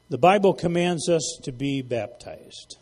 The Bible commands us to be baptized.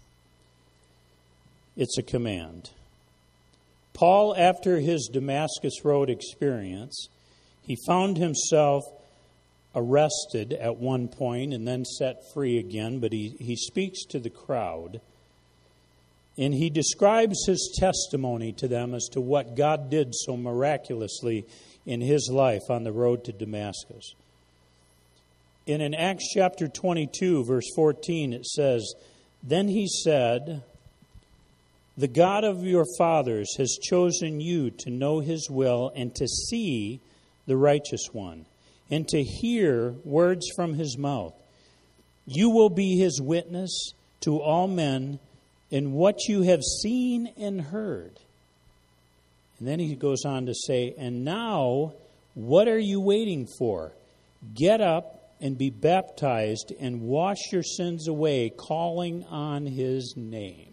It's a command. Paul, after his Damascus Road experience, he found himself arrested at one point and then set free again, but he speaks to the crowd, and he describes his testimony to them as to what God did so miraculously in his life on the road to Damascus. And in Acts chapter 22, verse 14, it says, "Then he said, 'The God of your fathers has chosen you to know his will and to see the righteous one, and to hear words from his mouth. You will be his witness to all men in what you have seen and heard.'" And then he goes on to say, "And now, what are you waiting for? Get up and be baptized and wash your sins away, calling on his name."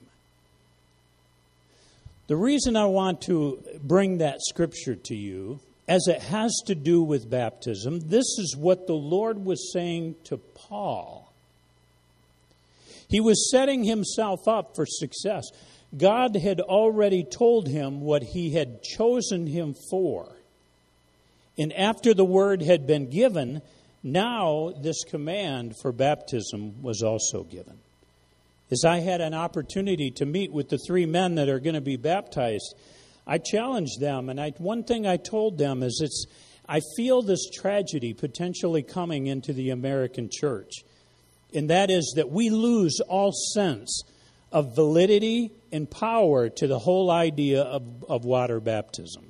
The reason I want to bring that scripture to you, as it has to do with baptism, this is what the Lord was saying to Paul. He was setting himself up for success. God had already told him what he had chosen him for. And after the word had been given, now this command for baptism was also given. As I had an opportunity to meet with the three men that are going to be baptized, I challenged them, and one thing I told them is I feel this tragedy potentially coming into the American church, and that is that we lose all sense of validity and power to the whole idea of water baptism.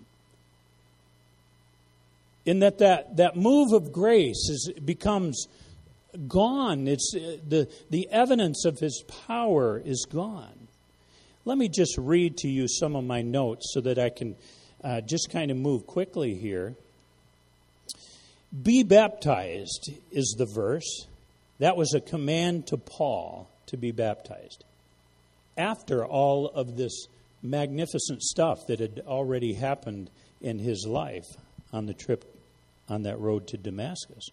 In that move of grace becomes gone. It's the evidence of his power is gone. Let me just read to you some of my notes so that I can just kind of move quickly here. Be baptized is the verse. That was a command to Paul to be baptized. After all of this magnificent stuff that had already happened in his life on the trip on that road to Damascus.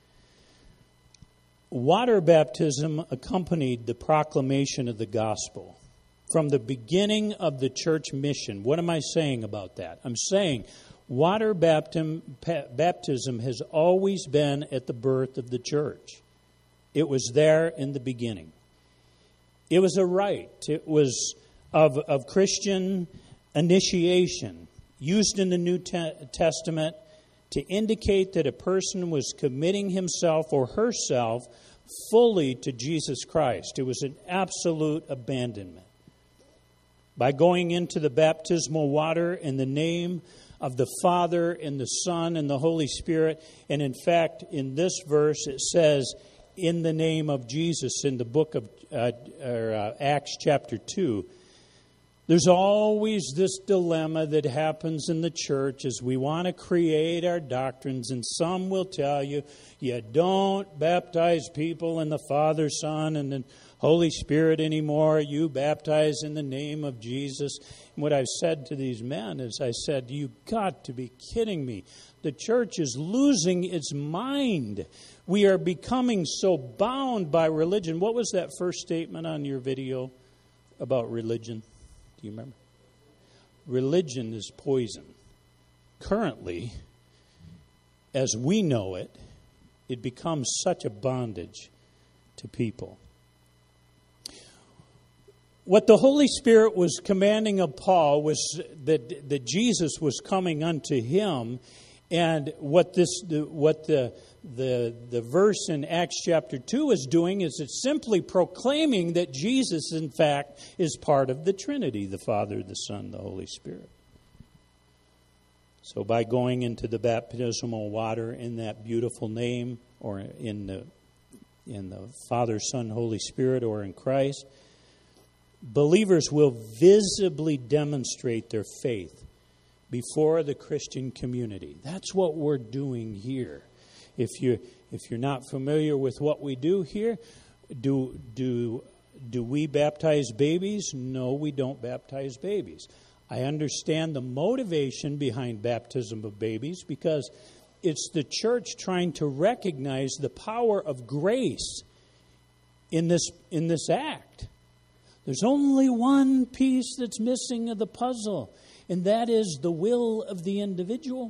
Water baptism accompanied the proclamation of the gospel from the beginning of the church mission. What am I saying about that? I'm saying water baptism has always been at the birth of the church. It was there in the beginning. It was a rite. It was of Christian initiation, used in the New Testament to indicate that a person was committing himself or herself fully to Jesus Christ. It was an absolute abandonment. By going into the baptismal water in the name of the Father and the Son and the Holy Spirit, and in fact, in this verse it says, in the name of Jesus in the book of Acts chapter 2. There's always this dilemma that happens in the church as we want to create our doctrines, and some will tell you, you don't baptize people in the Father, Son, and the Holy Spirit anymore. You baptize in the name of Jesus. And what I've said to these men is, I said, you've got to be kidding me. The church is losing its mind. We are becoming so bound by religion. What was that first statement on your video about religion? Do you remember? Religion is poison. Currently, as we know it, it becomes such a bondage to people. What the Holy Spirit was commanding of Paul was that Jesus was coming unto him, and what the verse in Acts chapter 2 is doing is it's simply proclaiming that Jesus, in fact, is part of the Trinity, the Father, the Son, the Holy Spirit. So by going into the baptismal water in that beautiful name, or in the Father, Son, Holy Spirit, or in Christ, believers will visibly demonstrate their faith before the Christian community. That's what we're doing here. If you're not familiar with what we do here, do we baptize babies? No, we don't baptize babies. I understand the motivation behind baptism of babies because it's the church trying to recognize the power of grace in this act. There's only one piece that's missing of the puzzle, and that is the will of the individual.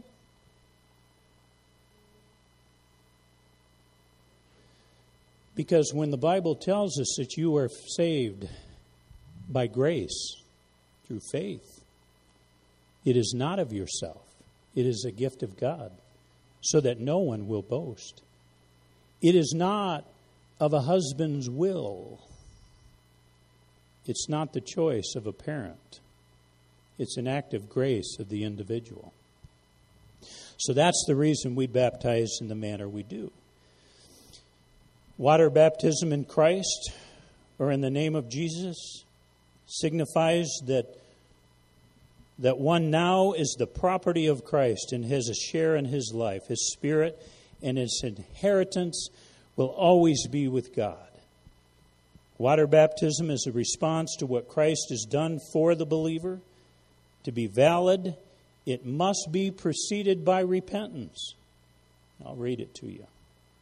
Because when the Bible tells us that you are saved by grace through faith, it is not of yourself. It is a gift of God, so that no one will boast. It is not of a husband's will. It's not the choice of a parent. It's an act of grace of the individual. So that's the reason we baptize in the manner we do. Water baptism in Christ, or in the name of Jesus, signifies that one now is the property of Christ and has a share in his life. His spirit and his inheritance will always be with God. Water baptism is a response to what Christ has done for the believer. To be valid, it must be preceded by repentance. I'll read it to you.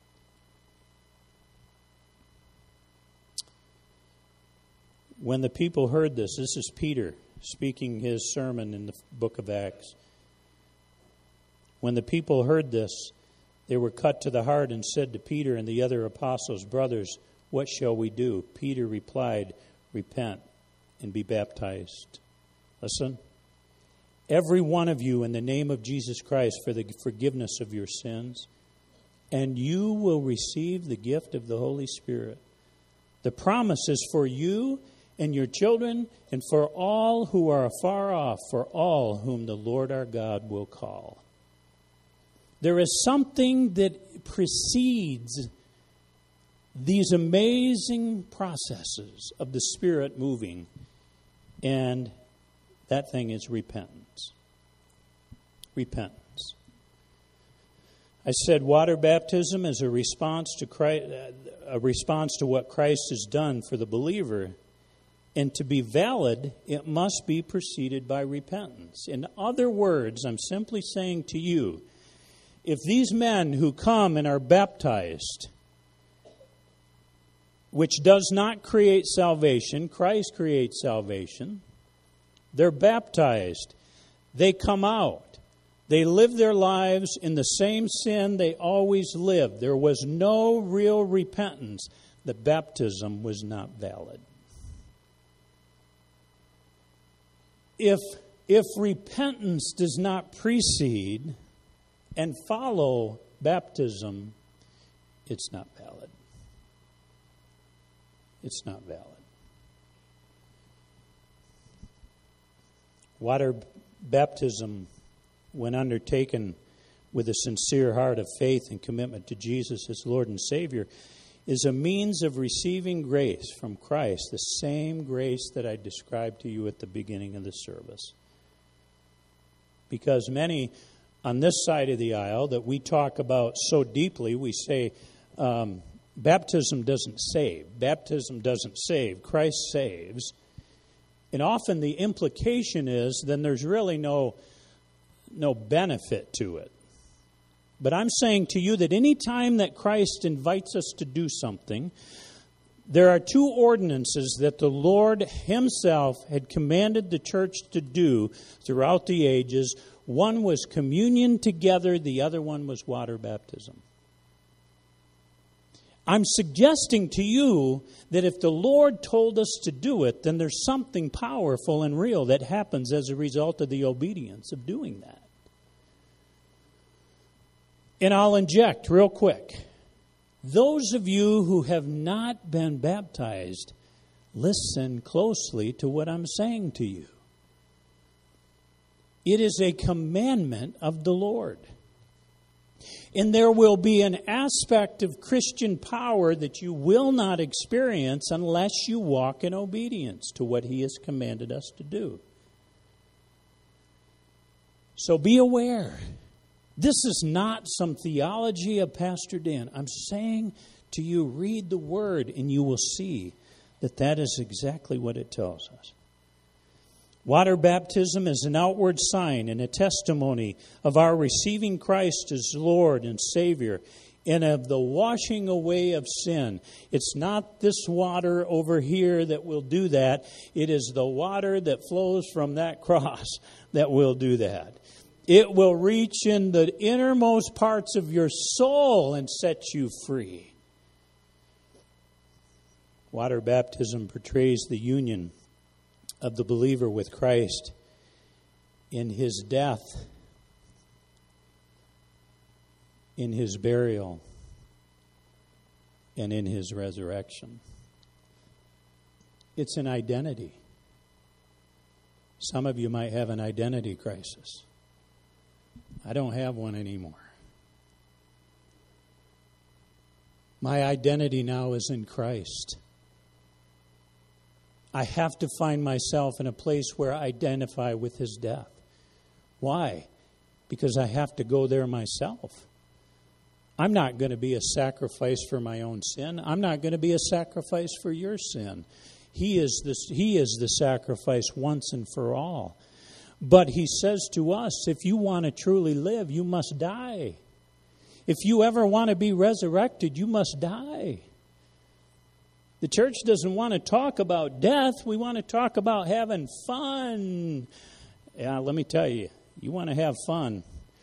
When the people heard this is Peter speaking his sermon in the book of Acts. When the people heard this, they were cut to the heart and said to Peter and the other apostles, "Brothers, what shall we do?" Peter replied, "Repent and be baptized." Listen. "Every one of you in the name of Jesus Christ for the forgiveness of your sins, and you will receive the gift of the Holy Spirit. The promise is for you and your children, and for all who are afar off, for all whom the Lord our God will call." There is something that precedes these amazing processes of the Spirit moving, and that thing is repentance. Repentance. I said water baptism is a response to Christ, to what Christ has done for the believer. And to be valid, it must be preceded by repentance. In other words, I'm simply saying to you, if these men who come and are baptized, which does not create salvation, Christ creates salvation, they're baptized, they come out, they live their lives in the same sin they always lived. There was no real repentance. The baptism was not valid. If repentance does not precede and follow baptism, it's not valid. It's not valid. Water baptism, when undertaken with a sincere heart of faith and commitment to Jesus as Lord and Savior, is a means of receiving grace from Christ, the same grace that I described to you at the beginning of the service. Because many on this side of the aisle that we talk about so deeply, we say, baptism doesn't save. Baptism doesn't save. Christ saves. And often the implication is then there's really no benefit to it. But I'm saying to you that any time that Christ invites us to do something, there are two ordinances that the Lord himself had commanded the church to do throughout the ages. One was communion together, the other one was water baptism. I'm suggesting to you that if the Lord told us to do it, then there's something powerful and real that happens as a result of the obedience of doing that. And I'll inject real quick. Those of you who have not been baptized, listen closely to what I'm saying to you. It is a commandment of the Lord. And there will be an aspect of Christian power that you will not experience unless you walk in obedience to what He has commanded us to do. So be aware. This is not some theology of Pastor Dan. I'm saying to you, read the Word and you will see that that is exactly what it tells us. Water baptism is an outward sign and a testimony of our receiving Christ as Lord and Savior. and of the washing away of sin. It's not this water over here that will do that. It is the water that flows from that cross that will do that. It will reach in the innermost parts of your soul and set you free. Water baptism portrays the union of the believer with Christ in His death, in His burial, and in His resurrection. It's an identity. Some of you might have an identity crisis. I don't have one anymore. My identity now is in Christ. I have to find myself in a place where I identify with His death. Why? Because I have to go there myself. I'm not going to be a sacrifice for my own sin. I'm not going to be a sacrifice for your sin. He is the sacrifice once and for all. But He says to us, if you want to truly live, you must die. If you ever want to be resurrected, you must die. The church doesn't want to talk about death. We want to talk about having fun. Yeah, let me tell you, you want to have fun.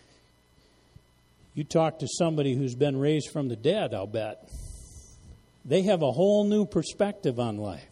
You talk to somebody who's been raised from the dead, I'll bet. They have a whole new perspective on life.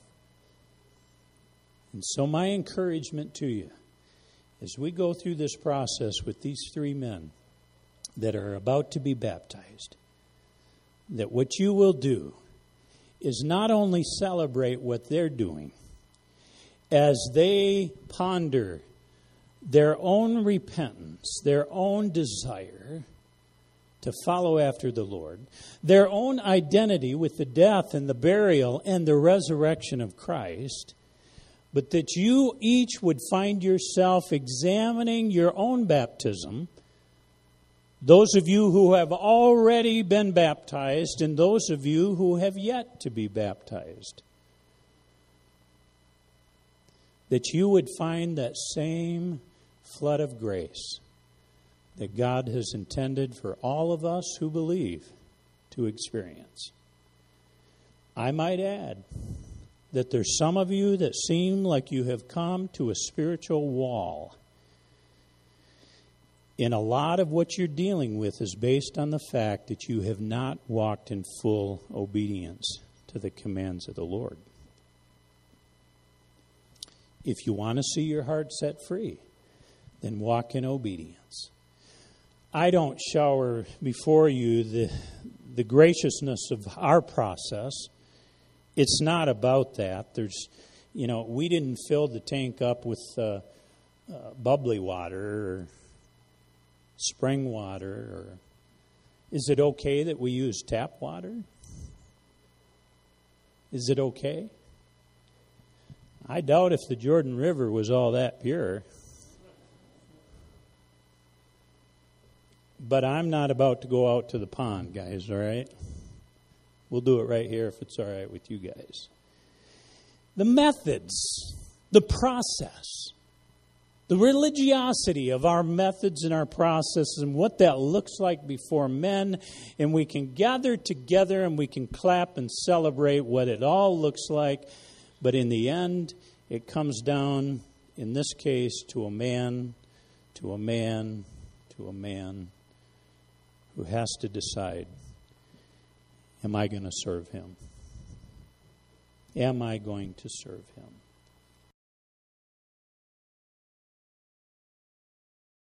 And so my encouragement to you, as we go through this process with these three men that are about to be baptized, that what you will do is not only celebrate what they're doing, as they ponder their own repentance, their own desire to follow after the Lord, their own identity with the death and the burial and the resurrection of Christ, but that you each would find yourself examining your own baptism, those of you who have already been baptized and those of you who have yet to be baptized, that you would find that same flood of grace that God has intended for all of us who believe to experience. I might add that there's some of you that seem like you have come to a spiritual wall. And a lot of what you're dealing with is based on the fact that you have not walked in full obedience to the commands of the Lord. If you want to see your heart set free, then walk in obedience. I don't shower before you the graciousness of our process. It's not about that. We didn't fill the tank up with bubbly water or spring water. Is it okay that we use tap water? Is it okay? I doubt if the Jordan River was all that pure. But I'm not about to go out to the pond, guys, all right? We'll do it right here if it's all right with you guys. The methods, the process, the religiosity of our methods and our processes and what that looks like before men, and we can gather together and we can clap and celebrate what it all looks like, but in the end, it comes down, in this case, to a man who has to decide, am I going to serve him? Am I going to serve him?